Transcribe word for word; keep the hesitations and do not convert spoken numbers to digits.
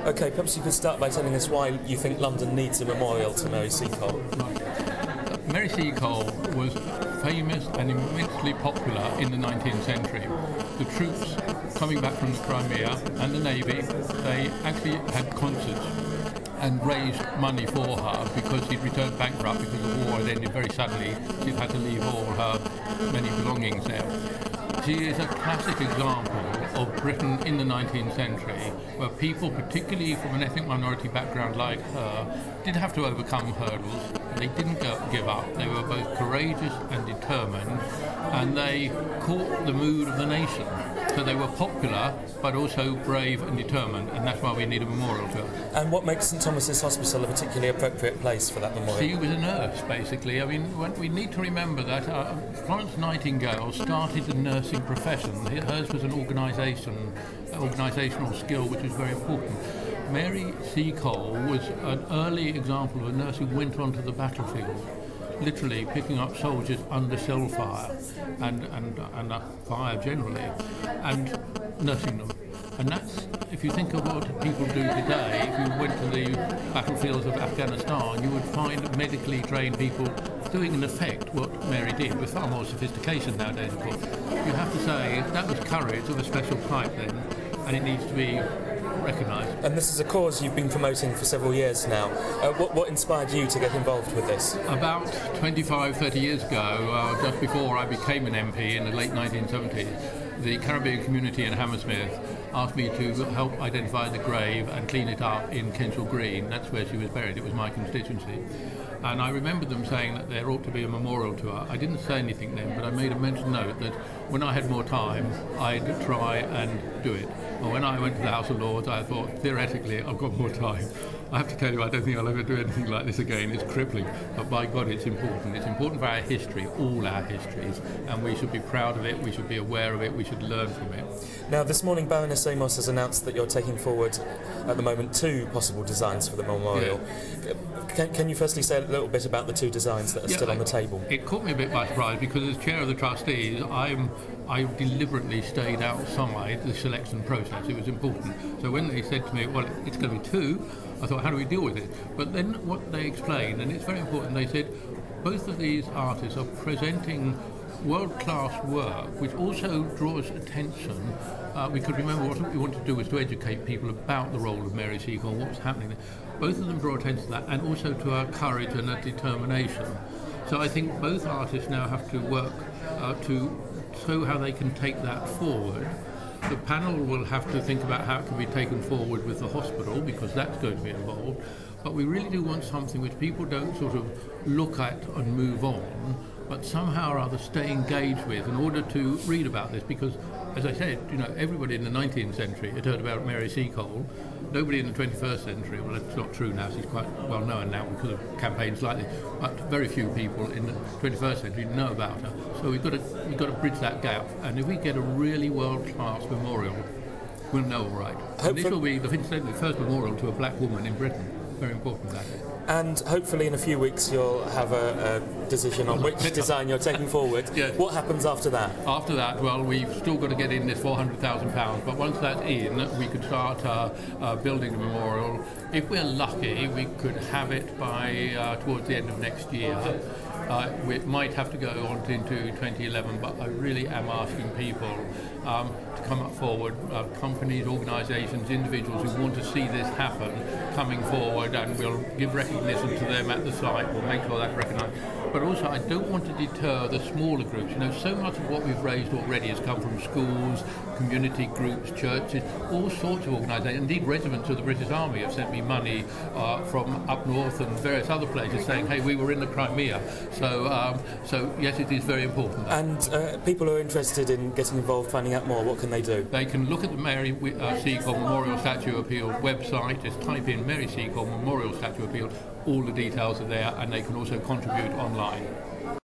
Okay, perhaps you could start by telling us why you think London needs a memorial to Mary Seacole. Right. Mary Seacole was famous and immensely popular in the nineteenth century. The troops coming back from the Crimea and the Navy, they actually had concerts and raised money for her because she'd returned bankrupt because the war had ended very suddenly. She'd had to leave all her many belongings there. She is a classic example of Britain in the nineteenth century, where people, particularly from an ethnic minority background like her, did have to overcome hurdles. They didn't go, give up. They were both courageous and determined, and they caught the mood of the nation. So they were popular, but also brave and determined, and that's why we need a memorial to her. And what makes St Thomas's Hospital a particularly appropriate place for that memorial? She was a nurse, basically. I mean, when, we need to remember that uh, Florence Nightingale started the nursing profession. Hers was an organisation, organisational skill, which was very important. Mary Seacole was an early example of a nurse who went onto the battlefield, literally picking up soldiers under shell fire and, and, and uh, fire generally, and nursing them. And that's, if you think of what people do today, if you went to the battlefields of Afghanistan, you would find medically trained people doing in effect what Mary did, with far more sophistication nowadays, of course. You have to say that was courage of a special type then, and it needs to be recognised. And this is a cause you've been promoting for several years now. Uh, what, what inspired you to get involved with this? About twenty-five, thirty years ago, uh, just before I became an M P in the late nineteen seventies, the Caribbean community in Hammersmith asked me to help identify the grave and clean it up in Kensal Green. That's where she was buried. It was my constituency. And I remember them saying that there ought to be a memorial to her. I didn't say anything then, but I made a mental note that when I had more time, I'd try and do it. Well, when I went to the House of Lords, I thought, theoretically, I've got more time. I have to tell you, I don't think I'll ever do anything like this again. It's crippling. But by God, it's important. It's important for our history, all our histories, and we should be proud of it, we should be aware of it, we should learn from it. Now, this morning, Baroness Amos has announced that you're taking forward, at the moment, two possible designs for the memorial. Yeah. Can, can you firstly say a little bit about the two designs that are yeah, still on I, the table? It caught me a bit by surprise because as chair of the trustees, I'm, I deliberately stayed outside the selection process. It was important. So when they said to me, well, it's going to be two, I thought, how do we deal with it? But then what they explained, and it's very important, they said both of these artists are presenting world-class work, which also draws attention. Uh, we could remember what we wanted to do was to educate people about the role of Mary Seacole, what was happening there. Both of them draw attention to that, and also to her courage and her determination. So I think both artists now have to work uh, to show how they can take that forward. The panel will have to think about how it can be taken forward with the hospital, because that's going to be involved. But we really do want something which people don't sort of look at and move on, but somehow or other stay engaged with in order to read about this. Because, as I said, you know, everybody in the nineteenth century had heard about Mary Seacole. Nobody in the twenty-first century, well, it's not true now, she's quite well known now because of campaigns like this, but very few people in the twenty-first century know about her. So we've got to, we've got to bridge that gap. And if we get a really world-class memorial, we'll know all right. And this will be the first memorial to a black woman in Britain. Very important, that is. And hopefully in a few weeks you'll have a, a decision on which design you're taking forward. Yes. What happens after that? After that, well, we've still got to get in this four hundred thousand pounds, but once that's in, we could start uh, uh, building the memorial. If we're lucky, we could have it by uh, towards the end of next year. Uh, we might have to go on to, into twenty eleven, but I really am asking people um, to come up forward, uh, companies, organisations, individuals who want to see this happen, coming forward, and we'll give recognition to them at the site. We'll make sure that's recognised. But also, I don't want to deter the smaller groups. You know, so much of what we've raised already has come from schools, community groups, churches, all sorts of organisations. Indeed, regiments of the British Army have sent me money uh, from up north and various other places saying, hey, we were in the Crimea. So, um, so yes, it is very important. And uh, people who are interested in getting involved, finding out more, what can they do? They can look at the Mary uh, Seacole Memorial Statue Appeal website, just type in Mary Seacole Memorial Statue Appeal, all the details are there, and they can also contribute online.